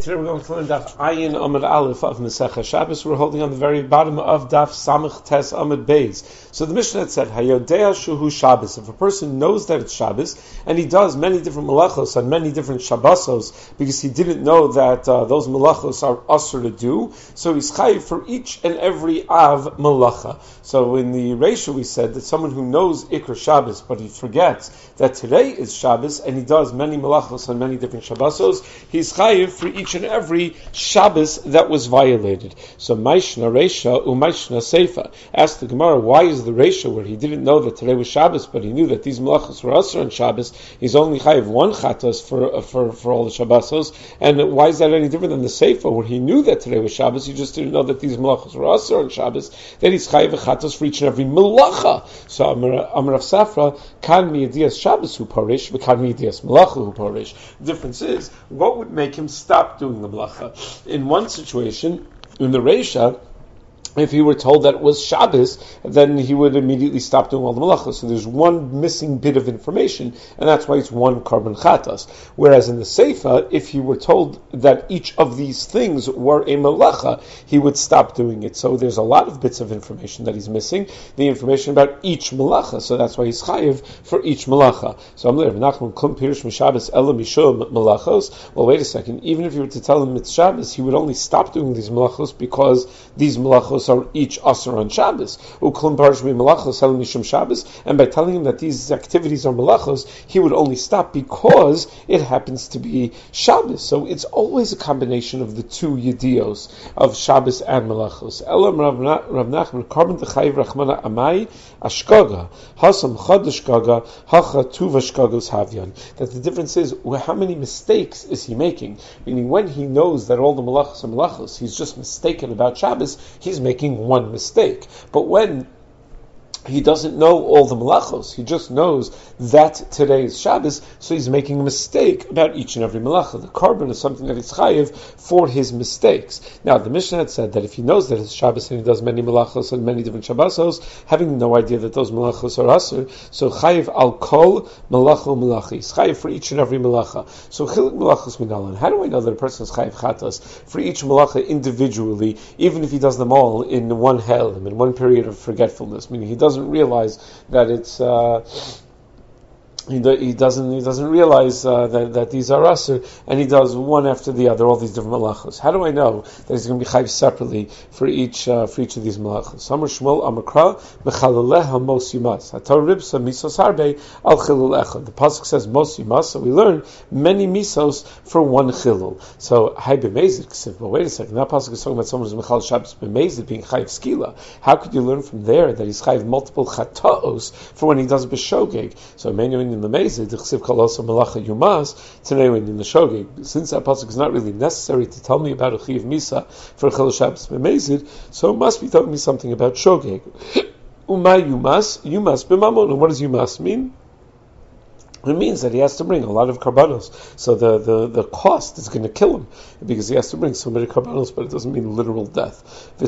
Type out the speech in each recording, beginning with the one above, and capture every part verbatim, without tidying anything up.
Today we're going to learn Daf Ayin Amud Aleph of Masechah Shabbos. We're holding on the very bottom of Daf Samach Tes Amud Beis. So the Mishnah had said, Hayodea Shuhu Shabbos. If a person knows that it's Shabbos, and he does many different malachos on many different Shabbosos, because he didn't know that uh, those malachos are usher to do, so he's chayiv for each and every Av malacha. So in the Reisha we said that someone who knows Ikr Shabbos, but he forgets that today is Shabbos, and he does many malachos on many different Shabbosos, he's chayiv for each and every Shabbos that was violated. So Maishna Reisha Umaishna Seifa. Asked the Gemara, why is the Reisha, where he didn't know that today was Shabbos, but he knew that these malachos were usher on Shabbos, he's only chayiv one chatos for, uh, for for all the Shabbosos, and why is that any different than the Seifa, where he knew that today was Shabbos, he just didn't know that these malachos were usher on Shabbos, then he's chayiv a chatos for each and every malacha. So Amar Amar of Safra, kan miyadias Shabbos hu parish, v'kan miyadias malacha hu parish. The difference is, what would make him stop doing the malacha? In one situation, in the Reisha, if he were told that it was Shabbos, then he would immediately stop doing all the malachas. So there's one missing bit of information, and that's why it's one korban chatas. Whereas in the Seifa, if he were told that each of these things were a malacha, he would stop doing it. So there's a lot of bits of information that he's missing, the information about each malacha. So that's why he's chayiv for each malacha. So I'm there, Nachman Klum Pirush Mishabbos Ela Mishum Malachos. Well, wait a second. Even if you were to tell him it's Shabbos, he would only stop doing these malachos because these malachos are each asr on Shabbos. Uklum parshmi malachos hel mishum Shabbos, and by telling him that these activities are malachos, he would only stop because it happens to be Shabbos. So it's always a combination of the two yedios of Shabbos and malachos. Elam Rav Nachman Karban T'chayiv Rachmana Amai Ashkaga Hasam Chad Ashkaga Hacha Tuv Ashkagos Havyan. That the difference is how many mistakes is he making? Meaning when he knows that all the malachos are malachos, he's just mistaken about Shabbos, he's making one mistake. But when he doesn't know all the malachos, he just knows that today is Shabbos, so he's making a mistake about each and every malacha. The korban is something that he's chayiv for his mistakes. Now, the Mishnah had said that if he knows that it's Shabbos and he does many malachos and many different Shabbosos, having no idea that those malachos are asur, so chayiv al kol malacho malachi. He's chayiv for each and every malacha. So chilik malachos minalan. How do I know that a person is chayiv chatas for each malacha individually, even if he does them all in one helim, in one period of forgetfulness? Meaning he doesn't realize that it's uh, He, do, he doesn't he doesn't realize uh, that, that these are asur, and he does one after the other, all these different malachos. How do I know that he's going to be chayiv separately for each uh, for each of these malachos? Amar Shmuel Amar Kra mechalaleha mos yumas hatar ribsa misos harbe al chilul echad. The pasuk says mos yumas, so we learn many misos for one chilul. So hay b'mezid ksiv. But wait a second, that pasuk is talking about someone who's mechal Shabbos b'mezid being chayiv skila. How could you learn from there that he's chayiv multiple chataos for when he does b'shogeg? So in the Mezid, the Chsiv Kol also Malacha Yumas, today when in the Shogeg, since that pasuk is not really necessary to tell me about a Chiv Misa for Chil Shabbos B'Mezid, so it must be telling me something about Shogeg. Umay Yumas, Yumas B'Mamon. And what does Yumas mean? It means that he has to bring a lot of karbanos. So the, the, the cost is going to kill him because he has to bring so many karbanos, but it doesn't mean literal death. Why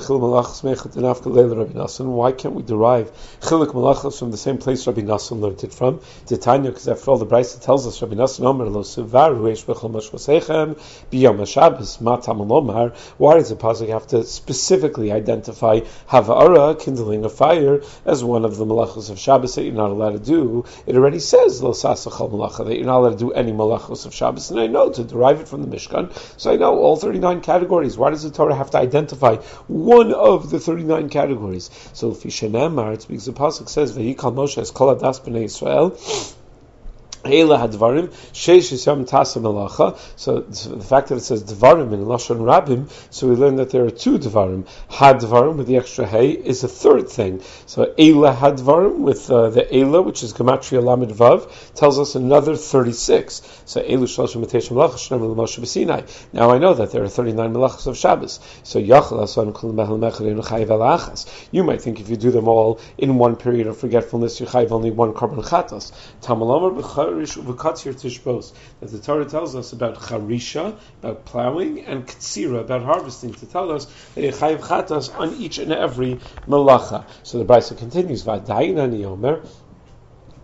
can't we derive chilik malachos from the same place Rabbi Nassan learned it from? Titania, because after all the Brisa tells us Rabbi Nassan Omer lo sivar huesh b'chol mashvosechem b'yom haShabbos matam alomar. Why does the pasuk have to specifically identify havara, kindling a fire, as one of the malachos of Shabbos that you're not allowed to do? It already says that you're not allowed to do any malachos of Shabbos, and I know to derive it from the Mishkan, so I know all thirty-nine categories. Why does the Torah have to identify one of the thirty-nine categories? So if Yishanemar, it's because the pasuk says Vayikal Moshe es kol hadas b'nei Yisrael Eila hadvarim sheish yom tasa melacha. So the fact that it says dvarim in lashon rabim, so we learn that there are two dvarim. Hadvarim with the extra hay is a third thing. So eila hadvarim with uh, the eila, which is gematria lamed vav, tells us another thirty-six. So elu shloshim mateish melacha shneim l'moshe b'sinai. Now I know that there are thirty-nine melachos of Shabbos. So yachal asan kol mehel mechel chayiv alachas. You might think if you do them all in one period of forgetfulness, you chayiv only one korban chatas. Tamalomer b'char that the Torah tells us about charisha, about plowing, and ktsira, about harvesting, to tell us that you chayiv chatas on each and every malacha. So the Brisa continues, V'adayin ani omer,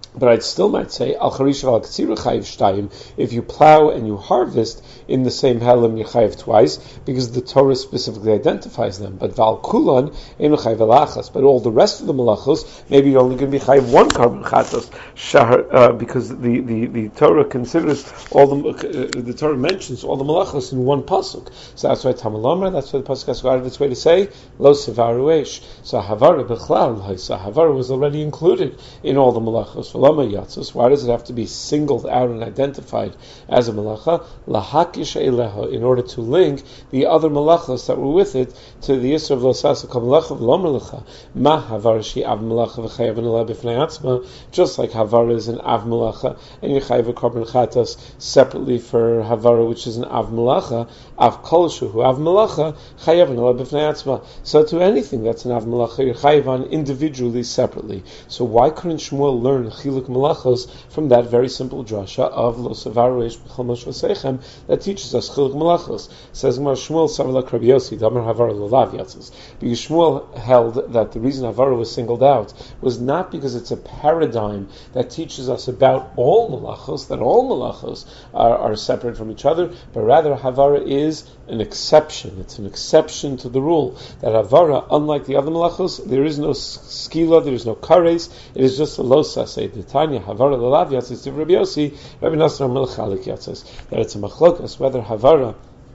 But I still might say, Al Charish Al Katsira Chayiv Shtayim, if you plow and you harvest in the same Helam, you Chayiv twice, because the Torah specifically identifies them. But Val Kulan, Ein Chayiv Alachas. But all the rest of the Malachos, maybe you're only going to be Chayiv one carbon Chatos, uh, because the, the, the Torah considers all the, uh, the Torah mentions all the Malachos in one Pasuk. So that's why Tamalomer, that's why the Pasuk has to go out of its way to say, Lo Sevaru Eish. So Havara Bechlal, so Havara was already included in all the Malachos. Why does it have to be singled out and identified as a malacha? Lahakish eleha, in order to link the other malachos that were with it to the Yisra of Losasa Kamalacha V'Lomalacha. Ma Havara shi av malacha v'chayav anela b'fnei atzma, just like Havara is an av malacha, and you chayav a korban chatas separately for Havara, which is an av malacha. Av kolshu hu av malacha chayav anela b'fnei atzma. So to anything that's an av malacha, you're chayav on individually, separately. So why couldn't Shmuel learn Chiluk Malachos from that very simple drasha of Lo Sevaru Eish B'chol Moshe V'Seichem that teaches us Chiluk Malachos? Says Gemara, Shmuel Savalak Rabbi Yossi Damar Havara Lolav Yatzos. Because Shmuel held that the reason Havara was singled out was not because it's a paradigm that teaches us about all Malachos, that all Malachos are, are separate from each other, but rather Havara is an exception. It's an exception to the rule that Havara, unlike the other Malachos, there is no skila, there is no kares, it is just a losase. The Tanya Havara Lalav Yatzis to Rabbi Yossi, Rabbi Nasser Melchalik Yatzis, that it's a machlokas whether Havara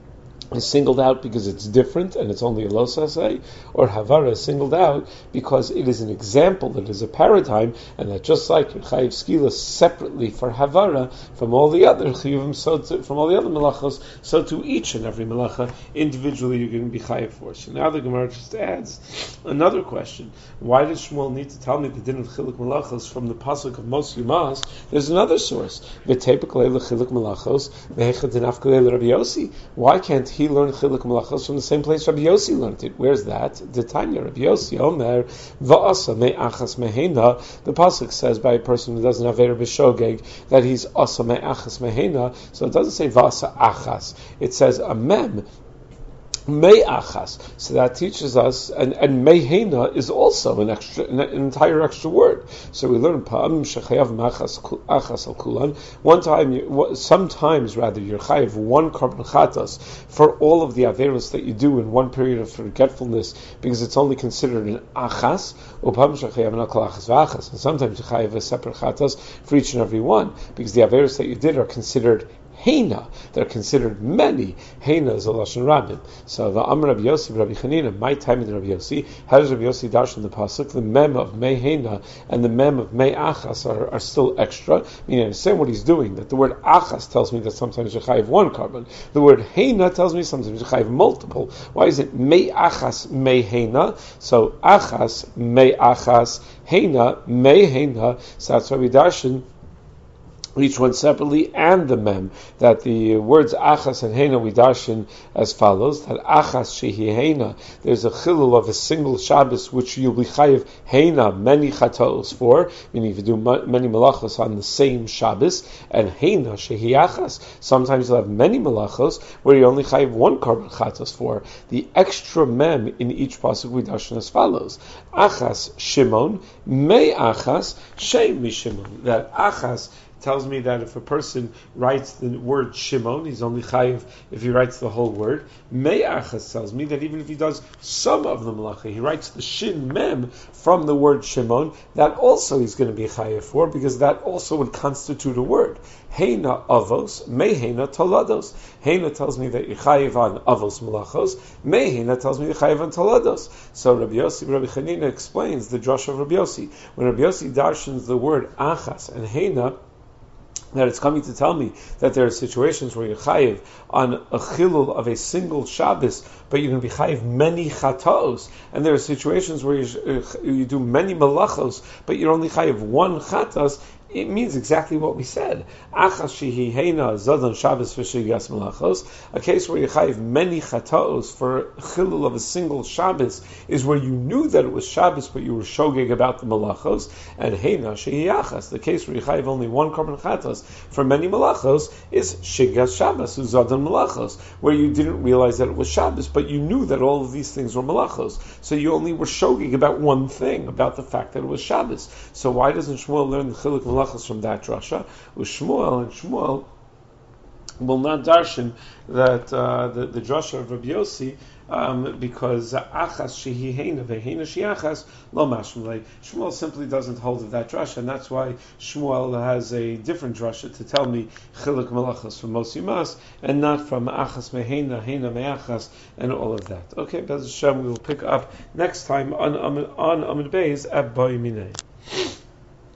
is singled out because it's different and it's only a losasei, or Havara is singled out because it is an example, that is a paradigm, and that just like you chayiv skila separately for Havara from all the other chiyuvim, so to, from all the other malachos, so to each and every malacha individually you're going to be chayiv for. So now the Gemara just adds another question: why does Shmuel need to tell me the din of chiluk malachos from the pasuk of Mos Yumas? There's another source. V'teipaklei lechiluk malachos v'hechad dinafkalei Rabbi Yossi. Why can't he learned Chiluk Malachos from the same place Rabbi Yossi learned it? Where's that? The Tanya, Rabbi Yossi, Omer, Va'asa me'achas mehena. The pasuk says by a person who doesn't have Eir B'Shogeg that he's asa me'achas mehena. So it doesn't say Va'asa achas. It says a mem. Me'achas. So that teaches us, and, and mehena is also an extra, an, an entire extra word. So we learn pa'am shechayav ma'achas achas al kulan. One time, you, sometimes rather, you're chayav one korban chatas for all of the averos that you do in one period of forgetfulness, because it's only considered an achas. Upam shechayav an akol achas v'achas. And sometimes you chayav a separate chatas for each and every one, because the averos that you did are considered Heina, they're considered many. Heina is a lashon rabbin. So the Amr Rabbi Yossi, Rabbi Chanina, my time in Rabbi Yossi. How does Rabbi Yossi dash in the pasuk? The mem of mei heina and the mem of mei achas are, are still extra. Meaning, I understand what he's doing. That the word achas tells me that sometimes you chayiv one carbon. The word heina tells me sometimes you chayiv multiple. Why is it mei achas mei heina? So achas mei achas heina mei heina. So that's why we dash in each one separately, and the mem, that the words achas and heina we darshan as follows, that achas shehi heina, there's a chilul of a single Shabbos which you'll be chayiv heina, many chatos for, meaning if you do many malachos on the same Shabbos, and heina shehi achas, sometimes you'll have many malachos where you only chayiv one korban chatos for. The extra mem in each pasuk we darshan as follows, achas Shimon, me achas, shem mi Shimon, that achas tells me that if a person writes the word Shimon, he's only chayiv if he writes the whole word. Me'achas tells me that even if he does some of the malacha, he writes the shin mem from the word Shimon, that also he's going to be chayiv for, because that also would constitute a word. Heina avos, meheina tolados. Heina tells me that you're chayiv on avos malachos. Meheina tells me you're chayiv on tolados. So Rabbi Yossi, Rabbi Chanina explains the drasha of Rabbi Yossi. When Rabbi Yossi darshans the word achas and heina, that it's coming to tell me that there are situations where you're chayiv on a chilul of a single Shabbos, but you're going to be chayiv many chatos, and there are situations where you, uh, you do many malachos, but you're only chayiv one chatas. It means exactly what we said. Achas shehi heina zadan Shabbos v'shiyas malachos. A case where you chayiv many chataos for chilul of a single Shabbos is where you knew that it was Shabbos, but you were shogeg about the malachos. And heina shehi achas. The case where you chayiv only one korban chatas for many malachos is shigas Shabbos uzadan malachos, where you didn't realize that it was Shabbos, but you knew that all of these things were malachos. So you only were shogeg about one thing, about the fact that it was Shabbos. So why doesn't Shmuel learn the chiluk malachos malachas from that drasha. With Shmuel and Shmuel will not darshan that uh, the, the drasha of Rabbi Yossi, um, because achas shehi heina veheina sheachas lo mashmalei. Shmuel simply doesn't hold of that drasha, and that's why Shmuel has a different drasha to tell me chiluk malachas from Mosi Mas and not from achas meheina heina meachas and all of that. Okay, Bez Hashem, we will pick up next time on on Amud Beis at Boy Minei.